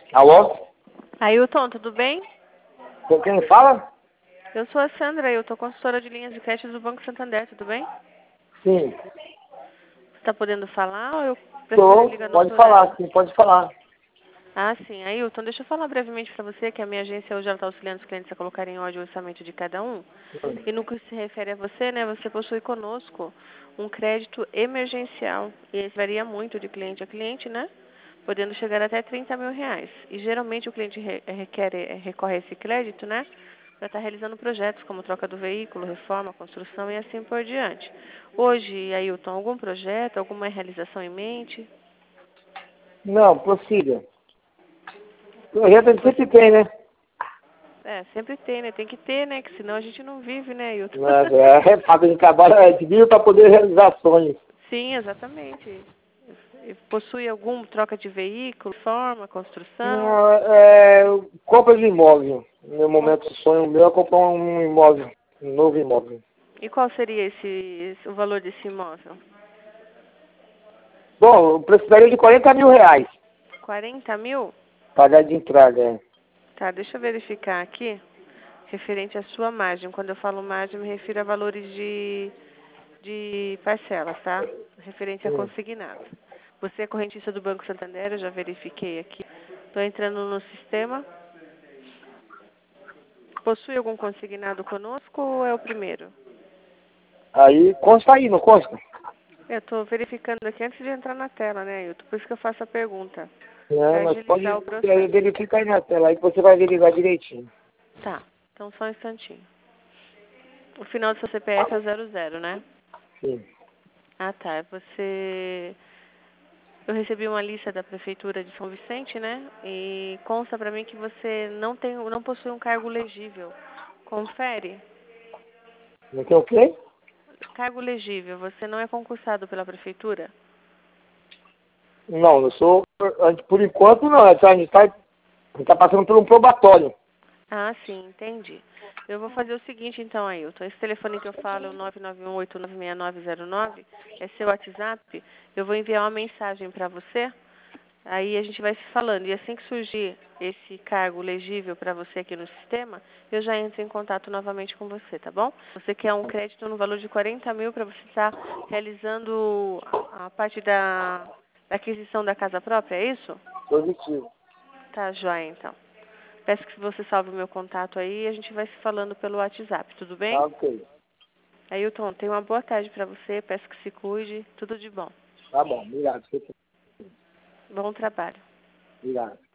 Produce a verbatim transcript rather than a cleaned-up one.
Alô? Ailton, tudo bem? Com quem fala? Eu sou a Sandra, eu tô consultora de linhas de crédito do Banco Santander, tudo bem? Sim. Você tá podendo falar ou eu prefiro Tô, ligar no pode outro horário? falar, sim, pode falar. Ah, sim. Ailton, deixa eu falar brevemente para você que a minha agência hoje está auxiliando os clientes a colocarem em ordem o orçamento de cada um. E no que se refere a você, né, você possui conosco um crédito emergencial. E esse varia muito de cliente a cliente, né? Podendo chegar até trinta mil reais. E geralmente o cliente re requer, recorre a esse crédito, né? Para estar realizando projetos como troca do veículo, reforma, construção e assim por diante. Hoje, Ailton, algum projeto, alguma realização em mente? Não, prossiga. Projeto sempre tem, né? É, sempre tem, né? Tem que ter, né? Que senão a gente não vive, né, Ailton? Mas é, é fato de trabalho, é de vive para poder realizar sonhos. Sim, exatamente. E possui algum troca de veículo, forma, construção? Não, é, compra de imóvel. No meu Com- momento, o sonho meu é comprar um imóvel, um novo imóvel. E qual seria esse, esse- o valor desse imóvel? Bom, eu precisaria de quarenta mil reais. Quarenta mil? Pagar de entrada, é. Tá, deixa eu verificar aqui, referente à sua margem. Quando eu falo margem, me refiro a valores de, de parcelas, tá? Referente a Sim. consignado. Você é correntista do Banco Santander, eu já verifiquei aqui. Estou entrando no sistema. Possui algum consignado conosco ou é o primeiro? Aí consta aí, não consta? Eu estou verificando aqui antes de entrar na tela, né, Ailton? Por isso que eu faço a pergunta. É, Para mas pode agilizar o é, processo. verificar aí na tela, aí que você vai verificar direitinho. Tá, então só um instantinho. O final do seu C P F é o zero zero, né? Sim. Ah, tá. Você... Eu recebi uma lista da Prefeitura de São Vicente, né? E consta para mim que você não tem, não possui um cargo legível. Confere. Não tem o quê? Cargo legível. Você não é concursado pela Prefeitura? Não, eu sou. Por enquanto não, a gente está tá passando por um probatório. Ah, sim, entendi. Eu vou fazer o seguinte então, Ailton. Esse telefone que eu falo é o nove nove um oito nove seis nove zero nove, é seu WhatsApp. Eu vou enviar uma mensagem para você. Aí a gente vai se falando. E assim que surgir esse cargo legível para você aqui no sistema, eu já entro em contato novamente com você, tá bom? Você quer um crédito no valor de quarenta mil para você estar realizando a a parte da, da aquisição da casa própria, é isso? Positivo. Tá, joia, então. Peço que você salve o meu contato aí e a gente vai se falando pelo WhatsApp, tudo Tá bem? ok. Ailton, tenha uma boa tarde para você, peço que se cuide, tudo de bom. Tá bom, obrigado. Bom trabalho. Obrigado.